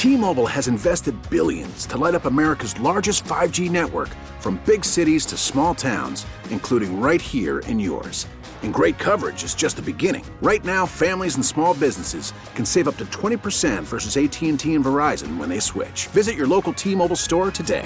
T-Mobile has invested billions to light up America's largest 5G network, from big cities to small towns, including right here in yours. And great coverage is just the beginning. Right now, families and small businesses can save up to 20% versus AT&T and Verizon when they switch. Visit your local T-Mobile store today.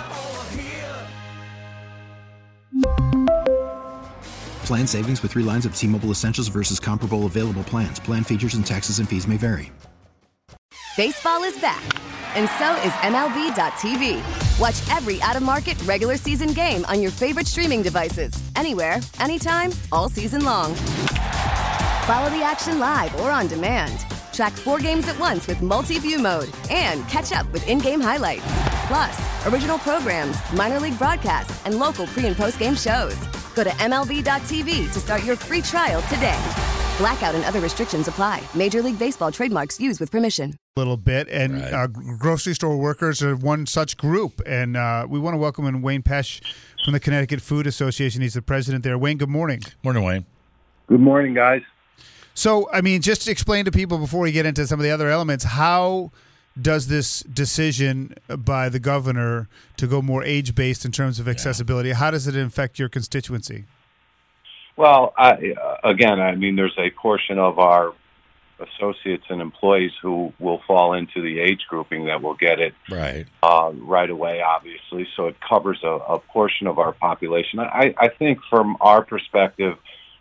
Plan savings with 3 lines of T-Mobile Essentials versus comparable available plans. Plan features and taxes and fees may vary. Baseball is back, and so is MLB.tv. Watch every out-of-market regular season game on your favorite streaming devices, anywhere, anytime, all season long. Follow the action live or on demand. Track 4 games at once with multi-view mode and catch up with in-game highlights. Plus, original programs, minor league broadcasts, and local pre- and post-game shows. Go to MLB.tv to start your free trial today. Blackout and other restrictions apply. Major League Baseball trademarks used with permission. Little bit, and grocery store workers are one such group, and we want to welcome in Wayne Pesch from the Connecticut Food Association. He's the president there. Wayne, good morning. Morning, Wayne. Good morning, guys. So, I mean, just explain to people before we get into some of the other elements, how does this decision by the governor to go more age-based in terms of accessibility, how does it affect your constituency? Well, again, there's a portion of our associates and employees who will fall into the age grouping that will get it right away, obviously. So it covers a portion of our population. I think from our perspective,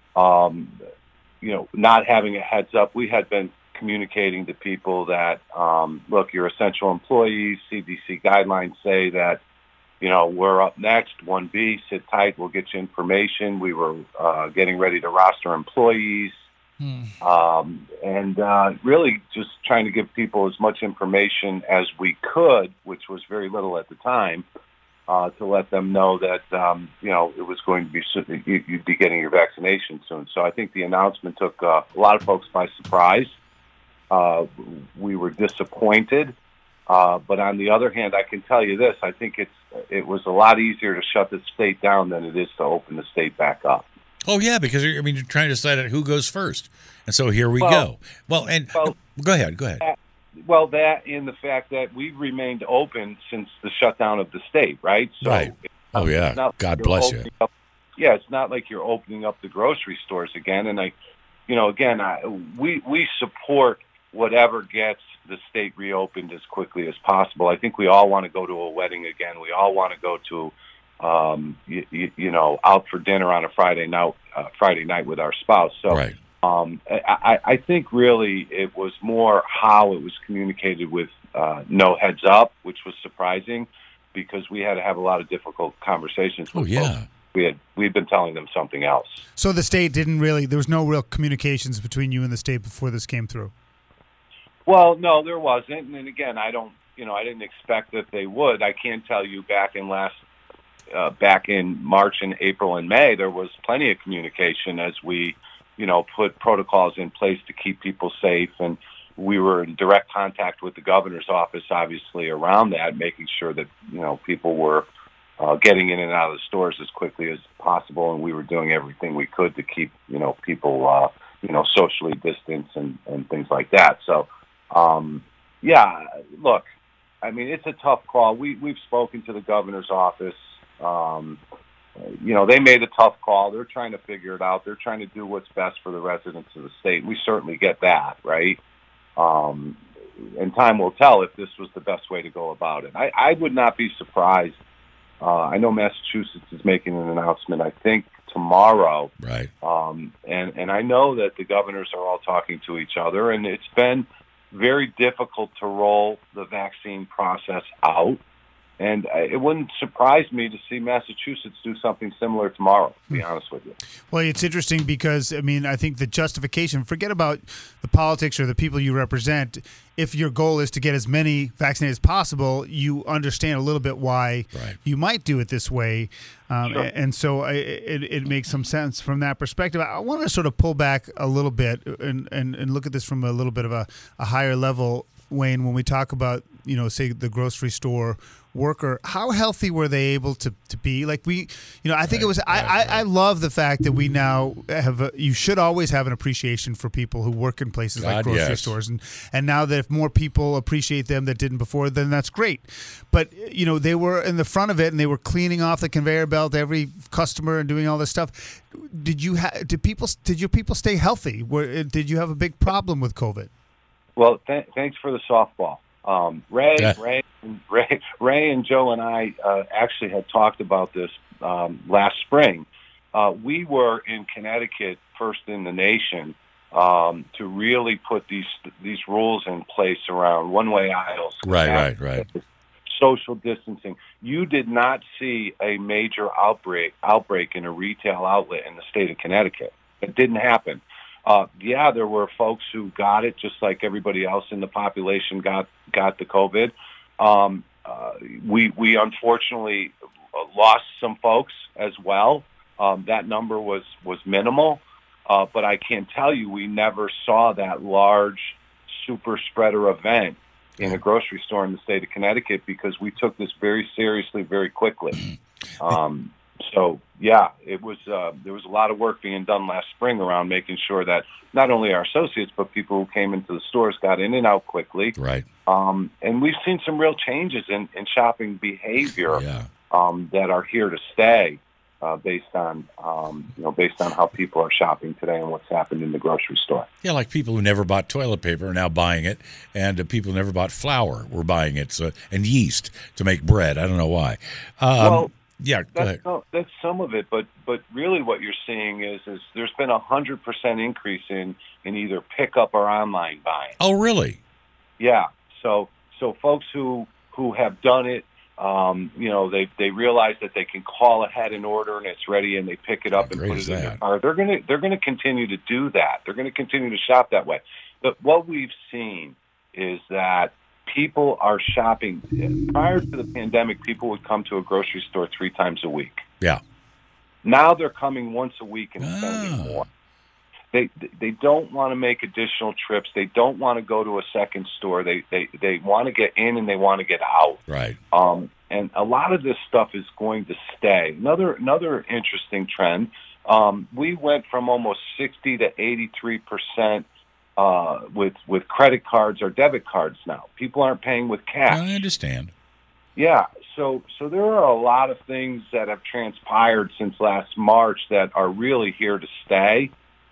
not having a heads up, we had been communicating to people that, look, you're essential employees. CDC guidelines say that, we're up next, 1B, sit tight, we'll get you information. We were getting ready to roster employees. Really just trying to give people as much information as we could, which was very little at the time, to let them know that, it was going to be, you'd be getting your vaccination soon. So I think the announcement took a lot of folks by surprise. We were disappointed. But on the other hand, I can tell you this, I think it was a lot easier to shut the state down than it is to open the state back up. Oh, yeah, because, you're trying to decide who goes first. And so here we go. Go ahead. Well, that and the fact that we've remained open since the shutdown of the state, right? So right. Oh, yeah. God bless you. It's not like you're opening up the grocery stores again. And, we support whatever gets the state reopened as quickly as possible. I think we all want to go to a wedding again. We all want to go to, out for dinner on a Friday night with our spouse. So right. I think really it was more how it was communicated with no heads up, which was surprising because we had to have a lot of difficult conversations with folks. We'd been telling them something else. So the state there was no real communications between you and the state before this came through? Well, no, there wasn't. And again, I didn't expect that they would. I can tell you back in March and April and May, there was plenty of communication as we, put protocols in place to keep people safe. And we were in direct contact with the governor's office, obviously, around that, making sure that, people were getting in and out of the stores as quickly as possible. And we were doing everything we could to keep, people, socially distanced and things like that. So, look, it's a tough call. We've spoken to the governor's office. They made a tough call. They're trying to figure it out. They're trying to do what's best for the residents of the state. We certainly get that, right? And time will tell if this was the best way to go about it. I would not be surprised. I know Massachusetts is making an announcement, I think, tomorrow. Right. And I know that the governors are all talking to each other, and it's been very difficult to roll the vaccine process out. And it wouldn't surprise me to see Massachusetts do something similar tomorrow, to be honest with you. Well, it's interesting because, I think the justification, forget about the politics or the people you represent. If your goal is to get as many vaccinated as possible, you understand a little bit why you might do it this way. Sure. And so it makes some sense from that perspective. I want to sort of pull back a little bit and look at this from a little bit of a higher level, Wayne, when we talk about, say, the grocery store worker, how healthy were they able to be? Like I think it was. I love the fact that we now have. You should always have an appreciation for people who work in places like grocery stores, and now that if more people appreciate them that didn't before, then that's great. But they were in the front of it, and they were cleaning off the conveyor belt every customer and doing all this stuff. Did your people stay healthy? Did you have a big problem with COVID? Well, thanks for the softball. Ray and Joe and I actually had talked about this last spring. We were in Connecticut first in the nation to really put these rules in place around one-way aisles. Right. Social distancing. You did not see a major outbreak in a retail outlet in the state of Connecticut. It didn't happen. There were folks who got it, just like everybody else in the population got the COVID. We unfortunately lost some folks as well. That number was minimal, but I can tell you we never saw that large super spreader event in a grocery store in the state of Connecticut because we took this very seriously, very quickly. It was there was a lot of work being done last spring around making sure that not only our associates but people who came into the stores got in and out quickly. Right. And we've seen some real changes in shopping behavior that are here to stay based on how people are shopping today and what's happened in the grocery store. Yeah, like people who never bought toilet paper are now buying it, and people who never bought flour were buying it, and yeast to make bread. I don't know why. Yeah, that's some of it, but really what you're seeing is there's been 100% increase in either pickup or online buying. Oh, really? Yeah. So folks who have done it, they realize that they can call ahead and order and it's ready, and they pick it up and put it in their car. They're going to continue to do that. They're going to continue to shop that way. But what we've seen is that people are shopping. Prior to the pandemic, people would come to a grocery store 3 times a week. Yeah. Now they're coming once a week and spending more. They don't want to make additional trips. They don't want to go to a second store. They want to get in and they want to get out. Right. And a lot of this stuff is going to stay. Another interesting trend. We went from almost 60 to 83%. With credit cards or debit cards now. People aren't paying with cash. I understand. Yeah, so there are a lot of things that have transpired since last March that are really here to stay.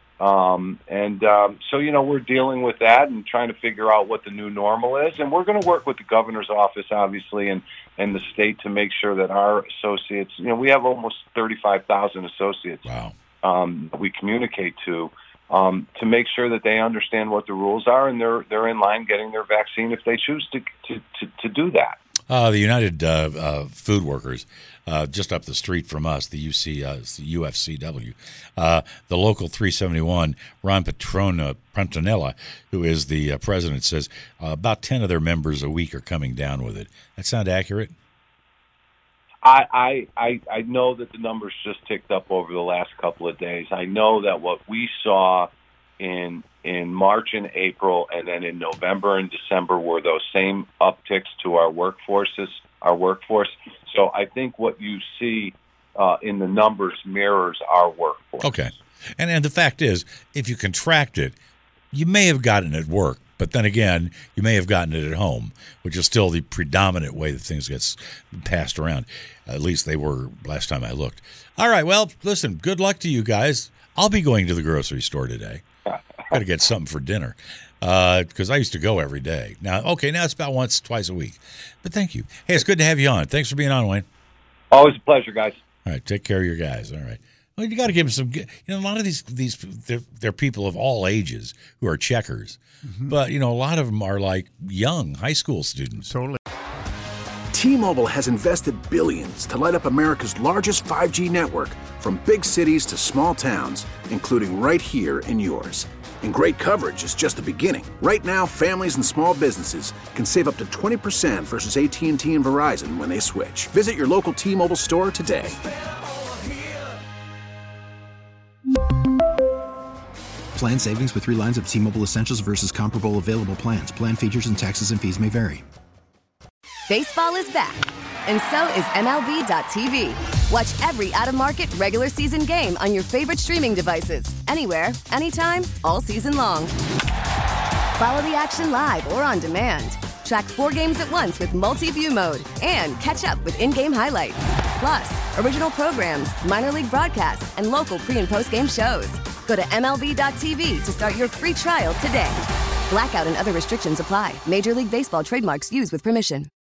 We're dealing with that and trying to figure out what the new normal is. And we're going to work with the governor's office, obviously, and the state to make sure that our associates, we have almost 35,000 associates. Wow. We communicate to make sure that they understand what the rules are and they're in line getting their vaccine if they choose to do that. The United Food Workers, just up the street from us, the UFCW, the local 371, Ron Petronella, who is the president, says about 10 of their members a week are coming down with it. That sound accurate? I know that the numbers just ticked up over the last couple of days. I know that what we saw in March and April and then in November and December were those same upticks to our workforce. So I think what you see in the numbers mirrors our workforce. Okay. And the fact is, if you contract it, you may have gotten it at work. But then again, you may have gotten it at home, which is still the predominant way that things get passed around. At least they were last time I looked. All right, well, listen, good luck to you guys. I'll be going to the grocery store today. Got to get something for dinner because I used to go every day. Now it's about once, twice a week. But thank you. Hey, it's good to have you on. Thanks for being on, Wayne. Always a pleasure, guys. All right, take care of your guys. All right. Well, you got to give them some. A lot of these they're people of all ages who are checkers, but a lot of them are like young high school students. Totally. T-Mobile has invested billions to light up America's largest 5G network, from big cities to small towns, including right here in yours. And great coverage is just the beginning. Right now, families and small businesses can save up to 20% versus AT&T and Verizon when they switch. Visit your local T-Mobile store today. Plan savings with 3 lines of T-Mobile Essentials versus comparable available plans. Plan features and taxes and fees may vary. Baseball is back, And so is MLB.tv. Watch every out-of-market regular season game on your favorite streaming devices, anywhere, anytime, all season long. Follow the action live or on demand. Track 4 games at once with multi-view mode and catch up with in-game highlights. Plus, original programs, minor league broadcasts, and local pre- and post-game shows. Go to MLB.tv to start your free trial today. Blackout and other restrictions apply. Major League Baseball trademarks used with permission.